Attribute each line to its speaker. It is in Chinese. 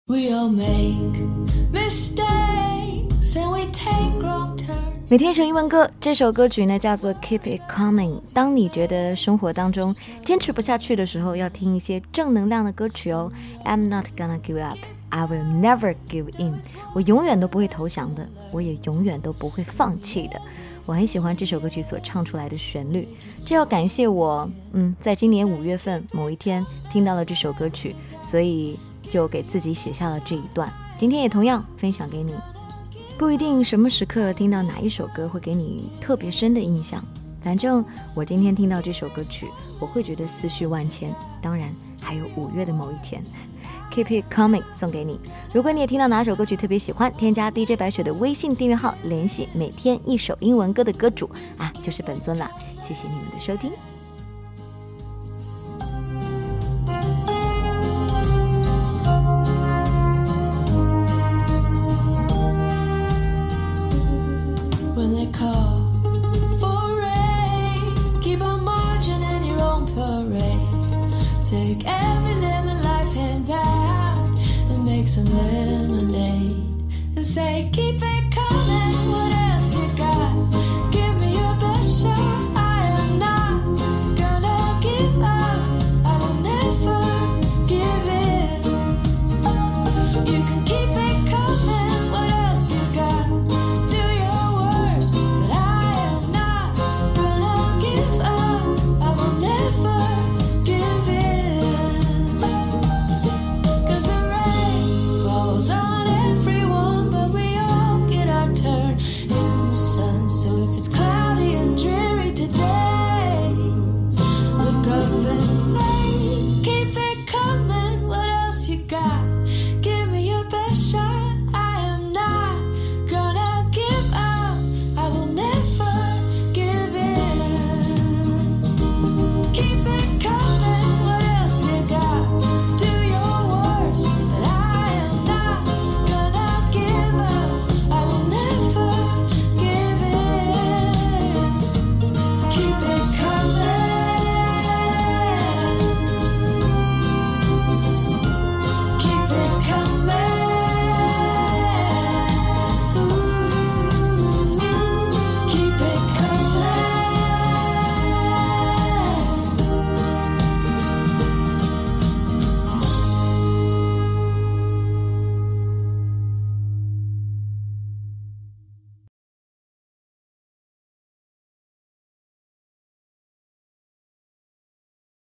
Speaker 1: We all make mistakes and we take wrong turns.
Speaker 2: 每天一首英文歌，这首歌曲呢叫做 Keep It Coming。当你觉得生活当中坚持不下去的时候，要听一些正能量的歌曲哦。I'm not gonna give up, I will never give in。我永远都不会投降的，我也永远都不会放弃的。我很喜欢这首歌曲所唱出来的旋律，这要感谢我，在今年5月份某一天听到了这首歌曲，所以就给自己写下了这一段，今天也同样分享给你。不一定什么时刻听到哪一首歌会给你特别深的印象，反正我今天听到这首歌曲，我会觉得思绪万千。当然还有5月的某一天。Keep It Coming 送给你。如果你也听到哪首歌曲特别喜欢，添加 DJ 白雪的微信订阅号，联系每天一首英文歌的歌主就是本尊啦。谢谢你们的收听。
Speaker 1: When they call for rain, keep on marching in your own parade. Take every lemon life hands out and make some lemonade and say keep it